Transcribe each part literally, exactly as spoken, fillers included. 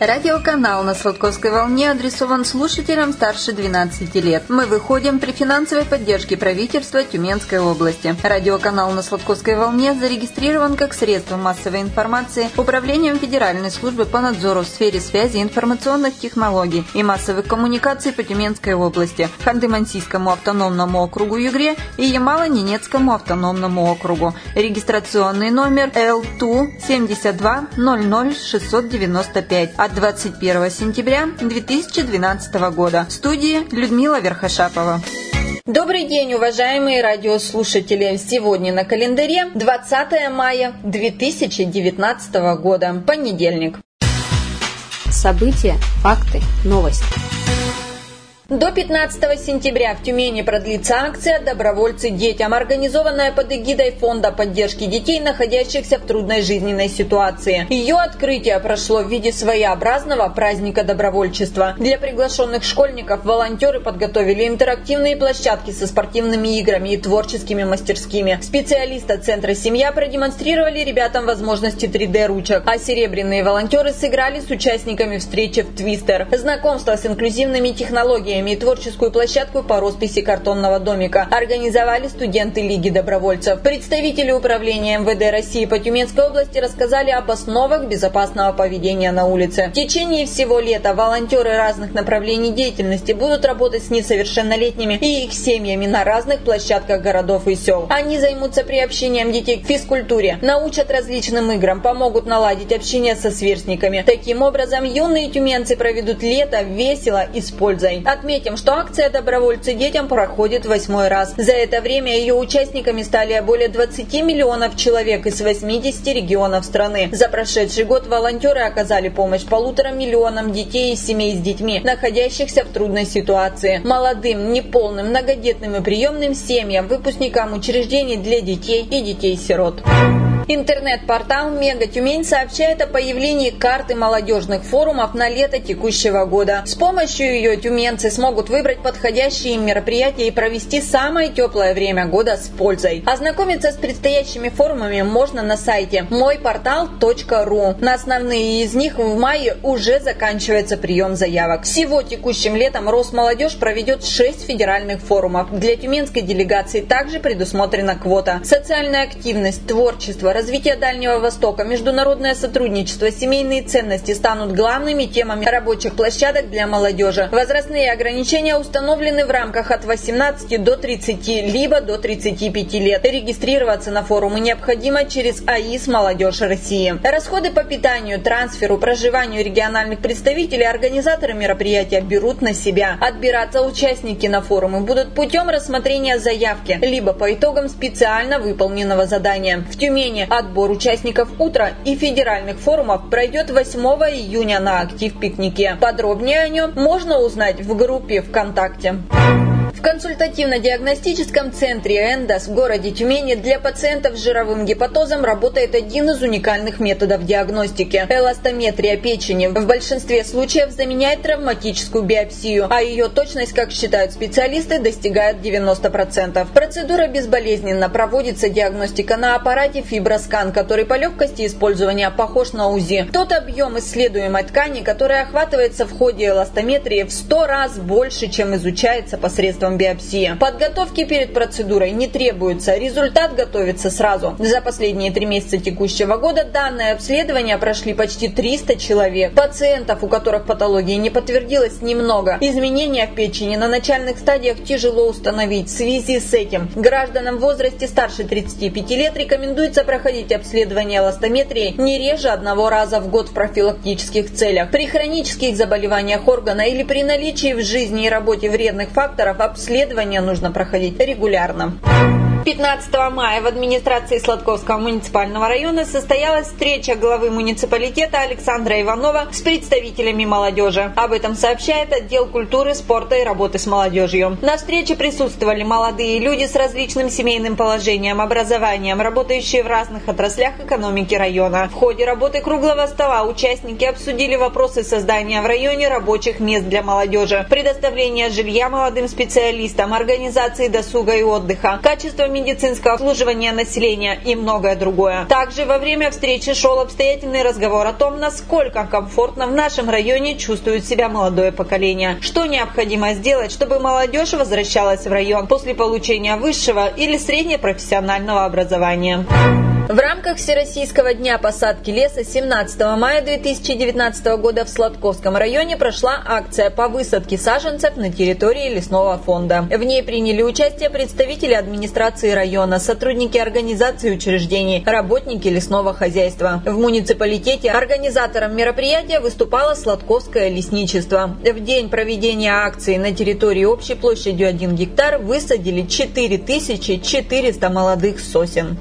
Радиоканал на Сладковской волне адресован слушателям старше двенадцати лет. Мы выходим при финансовой поддержке правительства Тюменской области. Радиоканал на Сладковской волне зарегистрирован как средство массовой информации Управлением Федеральной службы по надзору в сфере связи, информационных технологий и массовых коммуникаций по Тюменской области, Ханты-Мансийскому автономному округу Югре и Ямало-Ненецкому автономному округу. Регистрационный номер Л Т семьдесят два ноль ноль шестьсот девяносто пять от двадцать первого сентября две тысячи двенадцатого года. В студии Людмила Верхошапова. Добрый день, уважаемые радиослушатели! Сегодня на календаре двадцатое мая две тысячи девятнадцатого года, понедельник. События, факты, новости. До пятнадцатого сентября в Тюмени продлится акция «Добровольцы детям», организованная под эгидой Фонда поддержки детей, находящихся в трудной жизненной ситуации. Ее открытие прошло в виде своеобразного праздника добровольчества. Для приглашенных школьников волонтеры подготовили интерактивные площадки со спортивными играми и творческими мастерскими. Специалисты Центра «Семья» продемонстрировали ребятам возможности три дэ ручек, а серебряные волонтеры сыграли с участниками встречи в «Твистер». Знакомство с инклюзивными технологиями и творческую площадку по росписи картонного домика организовали студенты Лиги добровольцев. Представители управления эм вэ дэ России по Тюменской области рассказали об основах безопасного поведения на улице. В течение всего лета волонтеры разных направлений деятельности будут работать с несовершеннолетними и их семьями на разных площадках городов и сел. Они займутся приобщением детей к физкультуре, научат различным играм, помогут наладить общение со сверстниками. Таким образом, юные тюменцы проведут лето весело и с пользой. Отметим, что акция «Добровольцы детям» проходит восьмой раз. За это время ее участниками стали более двадцати миллионов человек из восьмидесяти регионов страны. За прошедший год волонтеры оказали помощь полутора миллионам детей и семей с детьми, находящихся в трудной ситуации, молодым, неполным, многодетным и приемным семьям, выпускникам учреждений для детей и детей-сирот. Интернет-портал «Мега Тюмень» сообщает о появлении карты молодежных форумов на лето текущего года. С помощью ее тюменцы смогут выбрать подходящие им мероприятия и провести самое теплое время года с пользой. Ознакомиться с предстоящими форумами можно на сайте мой портал точка ру. На основные из них в мае уже заканчивается прием заявок. Всего текущим летом Росмолодежь проведет шесть федеральных форумов. Для тюменской делегации также предусмотрена квота. Социальная активность, творчество, развитие Дальнего Востока, международное сотрудничество, семейные ценности станут главными темами рабочих площадок для молодежи. Возрастные ограничения установлены в рамках от восемнадцати до тридцати, либо до тридцати пяти лет. Регистрироваться на форумы необходимо через АИС «Молодежь России». Расходы по питанию, трансферу, проживанию региональных представителей организаторы мероприятия берут на себя. Отбираться участники на форумы будут путем рассмотрения заявки, либо по итогам специально выполненного задания. В Тюмени отбор участников утра и федеральных форумов пройдет восьмого июня на актив-пикнике. Подробнее о нем можно узнать в группе ВКонтакте. В консультативно-диагностическом центре «Эндос» в городе Тюмени для пациентов с жировым гепатозом работает один из уникальных методов диагностики – эластометрия печени. В большинстве случаев заменяет травматическую биопсию, а ее точность, как считают специалисты, достигает девяноста процентов. Процедура безболезненно, проводится диагностика на аппарате фиброскан, который по легкости использования похож на УЗИ. Тот объем исследуемой ткани, который охватывается в ходе эластометрии, в сто раз больше, чем изучается посредством биопсии. Подготовки перед процедурой не требуется, результат готовится сразу. За последние три месяца текущего года данное обследование прошли почти триста человек. Пациентов, у которых патология не подтвердилась, немного. Изменения в печени на начальных стадиях тяжело установить. В связи с этим гражданам в возрасте старше тридцати пяти лет рекомендуется проходить обследование эластометрии не реже одного раза в год в профилактических целях. При хронических заболеваниях органа или при наличии в жизни и работе вредных факторов обследование нужно проходить регулярно. пятнадцатого мая в администрации Сладковского муниципального района состоялась встреча главы муниципалитета Александра Иванова с представителями молодежи. Об этом сообщает отдел культуры, спорта и работы с молодежью. На встрече присутствовали молодые люди с различным семейным положением, образованием, работающие в разных отраслях экономики района. В ходе работы круглого стола участники обсудили вопросы создания в районе рабочих мест для молодежи, предоставления жилья молодым специалистам, организации досуга и отдыха, качество медицинского обслуживания населения и многое другое. Также во время встречи шел обстоятельный разговор о том, насколько комфортно в нашем районе чувствует себя молодое поколение, что необходимо сделать, чтобы молодежь возвращалась в район после получения высшего или среднепрофессионального образования. В рамках Всероссийского дня посадки леса семнадцатого мая две тысячи девятнадцатого года в Сладковском районе прошла акция по высадке саженцев на территории лесного фонда. В ней приняли участие представители администрации района, сотрудники организаций и учреждений, работники лесного хозяйства. В муниципалитете организатором мероприятия выступало Сладковское лесничество. В день проведения акции на территории общей площадью один гектар высадили четыре тысячи четыреста молодых сосен.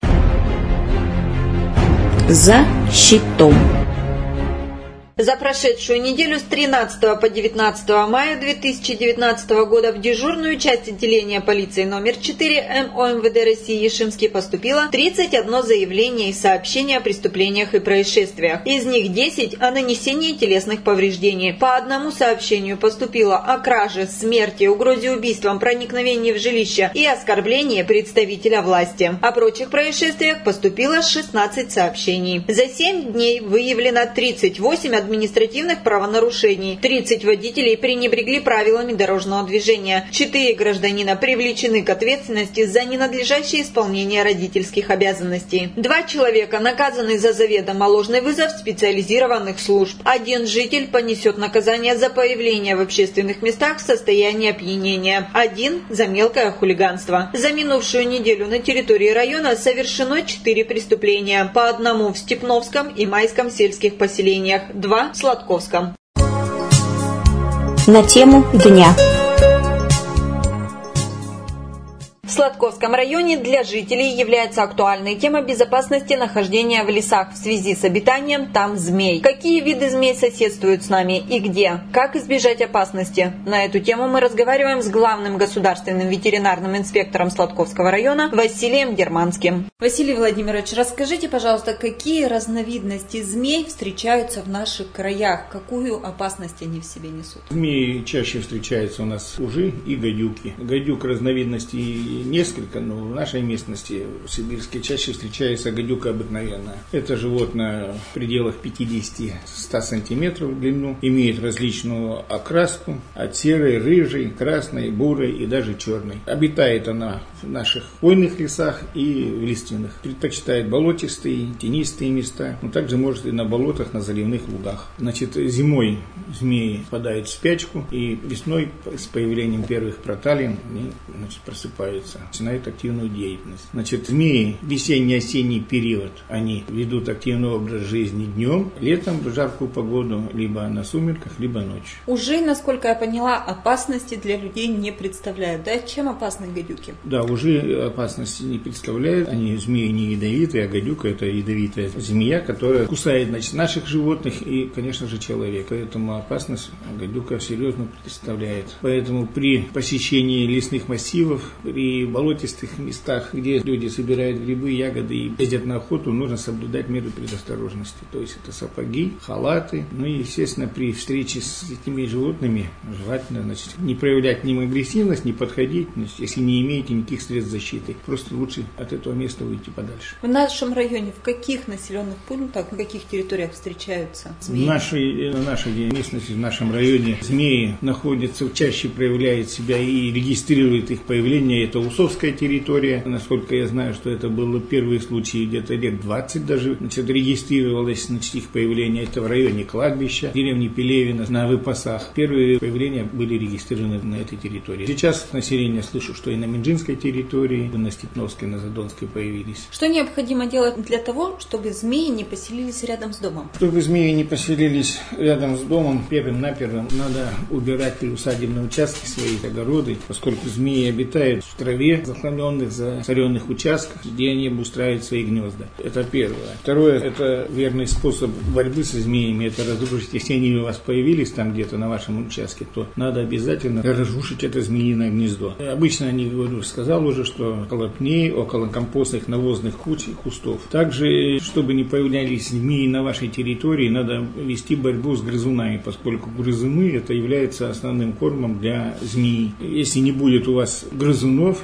За щитом. За прошедшую неделю с тринадцатого по девятнадцатое мая две тысячи девятнадцатого года в дежурную часть отделения полиции номер четыре эм о эм вэ дэ России Ешимский поступило тридцать одно заявление и сообщение о преступлениях и происшествиях. Из них десять о нанесении телесных повреждений. По одному сообщению поступило о краже, смерти, угрозе убийством, проникновении в жилище и оскорблении представителя власти. О прочих происшествиях поступило шестнадцать сообщений. За семь дней выявлено тридцать восемь административных правонарушений. тридцать водителей пренебрегли правилами дорожного движения. четыре гражданина привлечены к ответственности за ненадлежащее исполнение родительских обязанностей. Два человека наказаны за заведомо ложный вызов специализированных служб. Один житель понесет наказание за появление в общественных местах в состоянии опьянения. Один за мелкое хулиганство. За минувшую неделю на территории района совершено четыре преступления. По одному в Степновском и Майском сельских поселениях. Два в Сладковском. На тему дня. В Сладковском районе для жителей является актуальной тема безопасности нахождения в лесах в связи с обитанием там змей. Какие виды змей соседствуют с нами и где? Как избежать опасности? На эту тему мы разговариваем с главным государственным ветеринарным инспектором Сладковского района Василием Дерманским. Василий Владимирович, расскажите, пожалуйста, какие разновидности змей встречаются в наших краях? Какую опасность они в себе несут? Змеи чаще встречаются у нас ужи и гадюки. Гадюк разновидностей несколько, но в нашей местности, в Сибирске, чаще встречается гадюка обыкновенная. Это животное в пределах пятьдесят-сто сантиметров в длину, имеет различную окраску, от серой, рыжей, красной, бурой и даже черной. Обитает она в наших хвойных лесах и в лиственных. Предпочитает болотистые, тенистые места, но также может и на болотах, на заливных лугах. Значит, зимой змеи впадают в спячку, и весной с появлением первых проталин они, значит, просыпаются, начинают активную деятельность. Значит, змеи в весенний-осенний период, они ведут активный образ жизни днем, летом в жаркую погоду, либо на сумерках, либо ночью. Уже, насколько я поняла, опасности для людей не представляют. Да? Чем опасны гадюки? Да, уже опасности не представляют. Они, змеи, не ядовитые, а гадюка — это ядовитая змея, которая кусает, значит, наших животных и, конечно же, человека. Поэтому опасность гадюка серьезно представляет. Поэтому при посещении лесных массивов, при болотистых местах, где люди собирают грибы, ягоды и ездят на охоту, нужно соблюдать меры предосторожности. То есть это сапоги, халаты. Ну и, естественно, при встрече с этими животными желательно, значит, не проявлять ни агрессивность, не подходить, значит, если не имеете никаких средств защиты. Просто лучше от этого места уйти подальше. В нашем районе в каких населенных пунктах, в каких территориях встречаются змеи? В нашей, в нашей местности, в нашем районе змеи находятся, чаще проявляют себя и регистрируют их появление. Это Усовская территория. Насколько я знаю, что это было первые случаи где-то лет двадцать даже. Значит, регистрировалось, значит, их появление. Это в районе кладбища, деревни Пелевина, на Выпасах. Первые появления были регистрированы на этой территории. Сейчас население, слышу, что и на Минжинской территории, и на Степновской, на Задонской появились. Что необходимо делать для того, чтобы змеи не поселились рядом с домом? Чтобы змеи не поселились рядом с домом, первым-напервым надо убирать приусадебные участки, свои огороды, поскольку змеи обитают в траве, захламленных, засоренных участках, где они обустраивают свои гнезда. Это первое. Второе, это верный способ борьбы со змеями, это разрушить. Если они у вас появились там где-то на вашем участке, то надо обязательно разрушить это змеиное гнездо. Обычно они, говорю, сказал уже, что около пней, около компостных навозных куч и кустов. Также, чтобы не появлялись змеи на вашей территории, надо вести борьбу с грызунами, поскольку грызуны это является основным кормом для змеи. Если не будет у вас грызунов,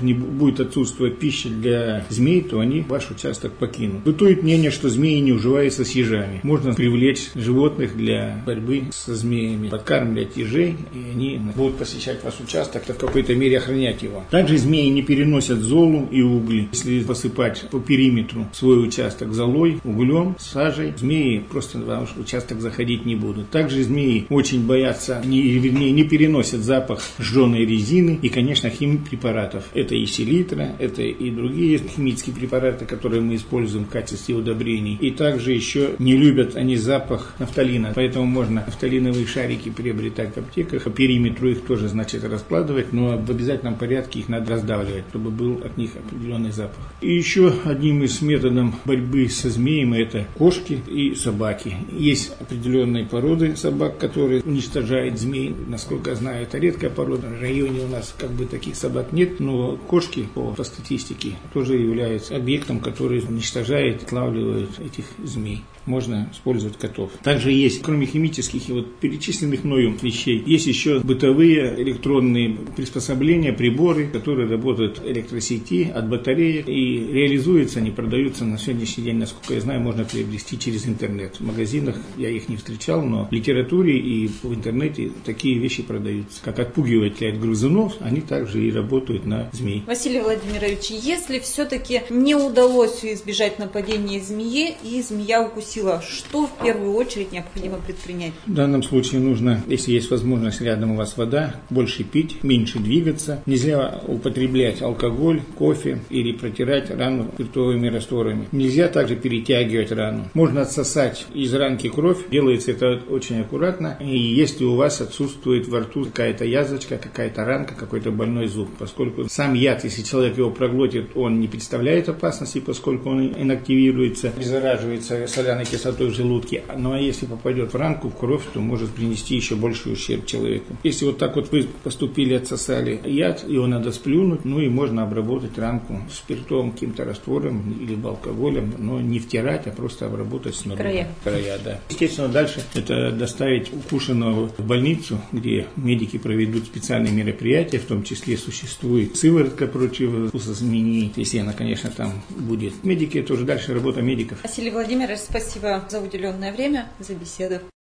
котов, не будет отсутствовать пища для змей, то они ваш участок покинут. Бытует мнение, что змеи не уживаются с ежами. Можно привлечь животных для борьбы со змеями, подкармливать ежей, и они будут посещать ваш участок, в какой-то мере охранять его. Также змеи не переносят золу и угли. Если посыпать по периметру свой участок золой, углем, сажей, змеи просто в ваш участок заходить не будут. Также змеи очень боятся, не, вернее, не переносят запах жженой резины и, конечно, химпрепаратов. Это и селитра, это и другие химические препараты, которые мы используем в качестве удобрений. И также еще не любят они запах нафталина, поэтому можно нафталиновые шарики приобретать в аптеках, по периметру их тоже, значит, раскладывать, но в обязательном порядке их надо раздавливать, чтобы был от них определенный запах. И еще одним из методов борьбы со змеями это кошки и собаки. Есть определенные породы собак, которые уничтожают змей. Насколько я знаю, это редкая порода. В районе у нас как бы таких собак нет, но кошки по, по статистике тоже являются объектом, который уничтожает, отлавливает этих змей. Можно использовать котов. Также есть, кроме химических и вот перечисленных мною вещей, есть еще бытовые электронные приспособления, приборы, которые работают в электросети, от батареи, и реализуются, они продаются на сегодняшний день, насколько я знаю, можно приобрести через интернет. В магазинах я их не встречал, но в литературе и в интернете такие вещи продаются. Как отпугиватели от грызунов, они также и работают на змей. Василий Владимирович, если все-таки не удалось избежать нападения змеи и змея укусила, что в первую очередь необходимо предпринять? В данном случае нужно, если есть возможность, рядом у вас вода, больше пить, меньше двигаться. Нельзя употреблять алкоголь, кофе или протирать рану спиртовыми растворами. Нельзя также перетягивать рану. Можно отсосать из ранки кровь. Делается это очень аккуратно. И если у вас отсутствует во рту какая-то язвочка, какая-то ранка, какой-то больной зуб, поскольку сам яд, если человек его проглотит, он не представляет опасности, поскольку он инактивируется, зараживается соляной кислотой в желудке. Ну а если попадет в ранку, в кровь, то может принести еще больший ущерб человеку. Если вот так вот вы поступили, отсосали яд, его надо сплюнуть, ну и можно обработать ранку спиртовым каким-то раствором или алкоголем, но не втирать, а просто обработать снаружи. Края. Края, да. Естественно, дальше это доставить укушенного в больницу, где медики проведут специальные мероприятия, в том числе существует сыворотка против вкусозаменений, если она, конечно, там будет. Медики, это уже дальше работа медиков. Василий Владимирович, спасибо за уделенное время, за беседу.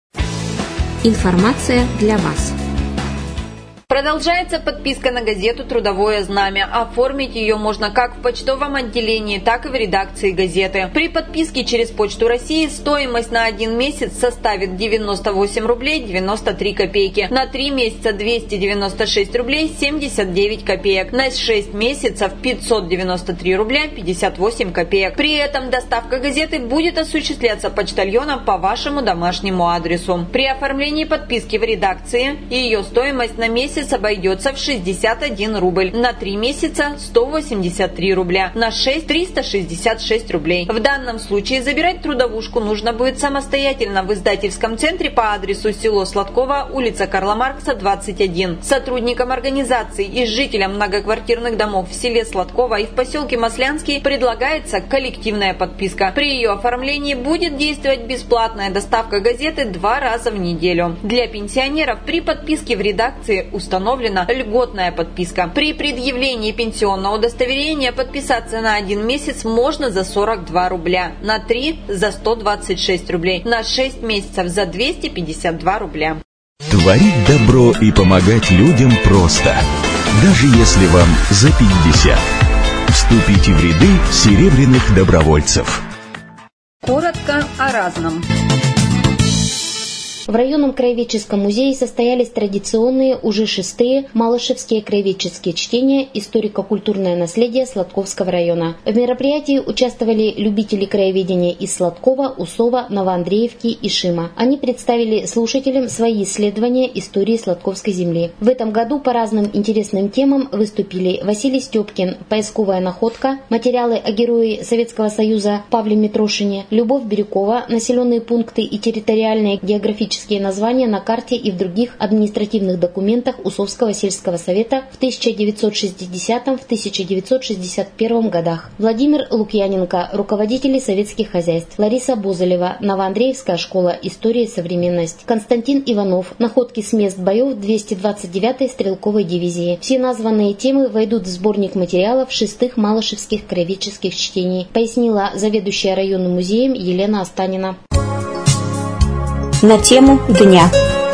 Информация для вас. Продолжается подписка на газету «Трудовое знамя». Оформить ее можно как в почтовом отделении, так и в редакции газеты. При подписке через Почту России стоимость на один месяц составит девяносто восемь рублей девяносто три копейки, на три месяца двести девяносто шесть рублей семьдесят девять копеек, на шесть месяцев пятьсот девяносто три рубля пятьдесят восемь копеек. При этом доставка газеты будет осуществляться почтальоном по вашему домашнему адресу. При оформлении подписки в редакции ее стоимость на месяц обойдется в шестьдесят один рубль, на три месяца сто восемьдесят три рубля, на шесть триста шестьдесят шесть рублей. В данном случае забирать трудовушку нужно будет самостоятельно в издательском центре по адресу село Сладково, улица Карла Маркса, двадцать один. Сотрудникам организации и жителям многоквартирных домов в селе Сладково и в поселке Маслянский предлагается коллективная подписка. При ее оформлении будет действовать бесплатная доставка газеты два раза в неделю. Для пенсионеров при подписке в редакции установлена льготная подписка. При предъявлении пенсионного удостоверения подписаться на один месяц можно за сорок два рубля, на три за сто двадцать шесть рублей, на шесть месяцев за двести пятьдесят два рубля. Творить добро и помогать людям просто, даже если вам за пятьдесят. Вступите в ряды серебряных добровольцев. Коротко о разном. В районном краеведческом музее состоялись традиционные, уже шестые, малышевские краеведческие чтения «Историко-культурное наследие Сладковского района». В мероприятии участвовали любители краеведения из Сладкова, Усова, Новоандреевки и Шима. Они представили слушателям свои исследования истории Сладковской земли. В этом году по разным интересным темам выступили Василий Степкин «Поисковая находка», материалы о герое Советского Союза Павле Митрошине, Любовь Бирюкова «Населенные пункты и территориальные географические географические названия на карте и в других административных документах Усовского сельского совета в тысяча девятьсот шестидесятом — тысяча девятьсот шестьдесят первом годах. Владимир Лукьяненко, руководители советских хозяйств. Лариса Бузолева, Новоандреевская школа истории и современность. Константин Иванов, находки с мест боев двести двадцать девятой стрелковой дивизии. Все названные темы войдут в сборник материалов шестых малышевских краеведческих чтений, пояснила заведующая районным музеем Елена Останина. На тему дня.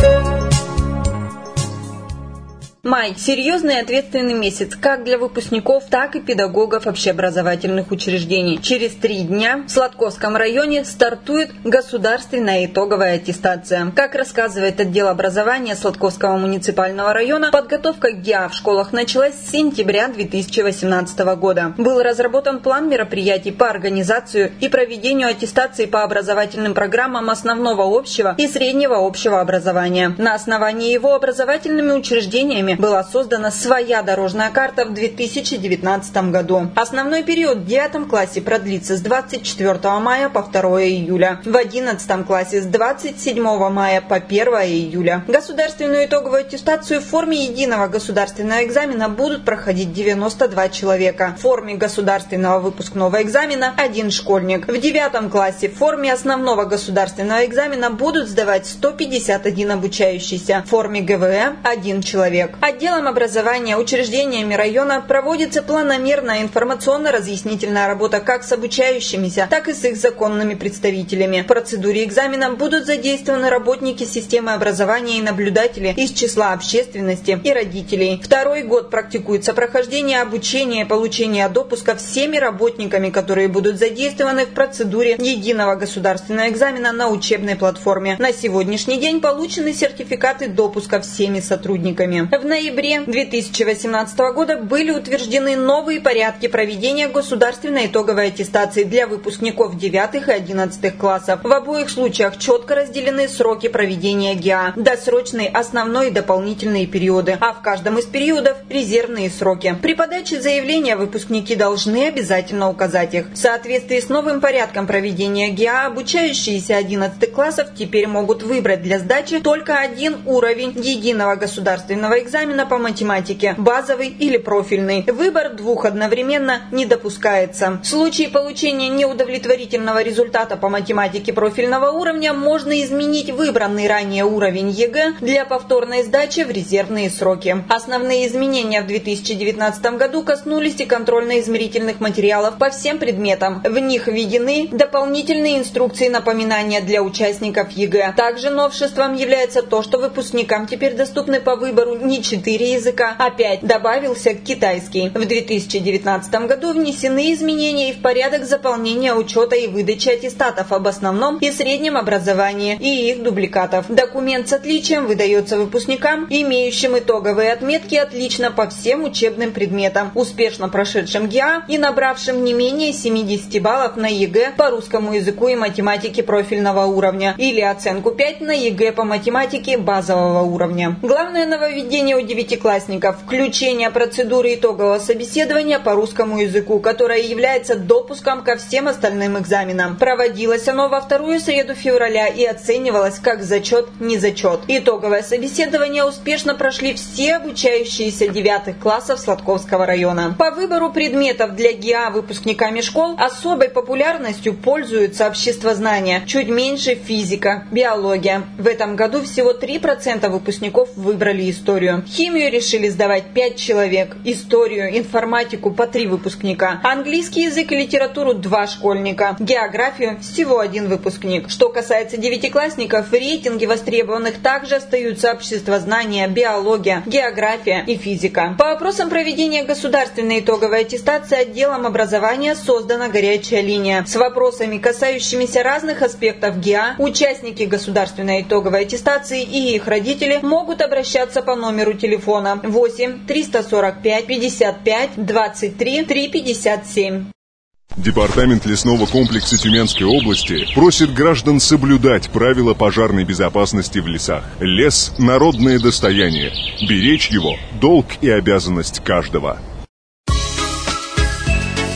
Май – серьезный и ответственный месяц как для выпускников, так и педагогов общеобразовательных учреждений. Через три дня в Сладковском районе стартует государственная итоговая аттестация. Как рассказывает отдел образования Сладковского муниципального района, подготовка к ГИА в школах началась с сентября две тысячи восемнадцатого года. Был разработан план мероприятий по организации и проведению аттестации по образовательным программам основного общего и среднего общего образования. На основании его образовательными учреждениями была создана своя дорожная карта в две тысячи девятнадцатом году. Основной период в девятом классе продлится с двадцать четвёртого мая по второе июля, в одиннадцатом классе с двадцать седьмого мая по первое июля. Государственную итоговую аттестацию в форме единого государственного экзамена будут проходить девяносто два человека. В форме государственного выпускного экзамена – один школьник. В девятом классе в форме основного государственного экзамена будут сдавать сто пятьдесят один обучающийся. В форме гэ вэ э – один человек. Отделом образования учреждениями района проводится планомерная информационно-разъяснительная работа как с обучающимися, так и с их законными представителями. В процедуре экзамена будут задействованы работники системы образования и наблюдатели из числа общественности и родителей. Второй год практикуется прохождение обучения и получение допуска всеми работниками, которые будут задействованы в процедуре единого государственного экзамена на учебной платформе. На сегодняшний день получены сертификаты допуска всеми сотрудниками. В ноябре две тысячи восемнадцатого года были утверждены новые порядки проведения государственной итоговой аттестации для выпускников девятых и одиннадцатых классов. В обоих случаях четко разделены сроки проведения ГИА, досрочные, основной и дополнительные периоды, а в каждом из периодов резервные сроки. При подаче заявления выпускники должны обязательно указать их. В соответствии с новым порядком проведения ГИА, обучающиеся одиннадцатых классов теперь могут выбрать для сдачи только один уровень единого государственного экзамена по математике, базовый или профильный. Выбор двух одновременно не допускается. В случае получения неудовлетворительного результата по математике профильного уровня можно изменить выбранный ранее уровень ЕГЭ для повторной сдачи в резервные сроки. Основные изменения в две тысячи девятнадцатом году коснулись и контрольно-измерительных материалов по всем предметам. В них введены дополнительные инструкции напоминания для участников ЕГЭ. Также новшеством является то, что выпускникам теперь доступны по выбору не четыре языка, а пять. Добавился китайский. В две тысячи девятнадцатом году внесены изменения и в порядок заполнения учета и выдачи аттестатов об основном и среднем образовании и их дубликатов. Документ с отличием выдается выпускникам, имеющим итоговые отметки отлично по всем учебным предметам, успешно прошедшим ГИА и набравшим не менее семидесяти баллов на ЕГЭ по русскому языку и математике профильного уровня или оценку пять на ЕГЭ по математике базового уровня. Главное нововведение у девятиклассников – включение процедуры итогового собеседования по русскому языку, которое является допуском ко всем остальным экзаменам. Проводилось оно во вторую среду февраля и оценивалось как зачет-незачет. Итоговое собеседование успешно прошли все обучающиеся девятых классов Сладковского района. По выбору предметов для ГИА выпускниками школ особой популярностью пользуются обществознание, чуть меньше физика, биология. В этом году всего три процента выпускников выбрали историю. Химию решили сдавать пять человек, историю, информатику по три выпускника, английский язык и литературу два школьника, географию всего один выпускник. Что касается девятиклассников, в рейтинге востребованных также остаются обществознание, биология, география и физика. По вопросам проведения государственной итоговой аттестации отделом образования создана горячая линия. С вопросами, касающимися разных аспектов ГИА, участники государственной итоговой аттестации и их родители могут обращаться по номеру телефона восемь триста сорок пять пятьдесят пять двадцать три триста пятьдесят семь. Департамент лесного комплекса Тюменской области просит граждан соблюдать правила пожарной безопасности в лесах. Лес – народное достояние. Беречь его – долг и обязанность каждого.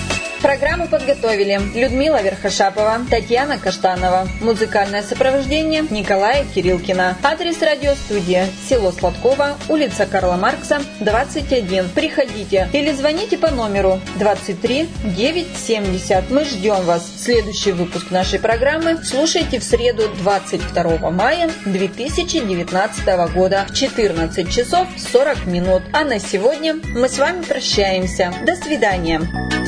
Программу подготовили Людмила Верхошапова, Татьяна Каштанова. Музыкальное сопровождение Николая Кирилкина. Адрес радиостудии: село Сладково, улица Карла Маркса, двадцать один. Приходите или звоните по номеру двадцать три девятьсот семьдесят. Мы ждем вас. Следующий выпуск нашей программы слушайте в среду двадцать второго мая две тысячи девятнадцатого года в четырнадцать часов сорок минут. А на сегодня мы с вами прощаемся. До свидания.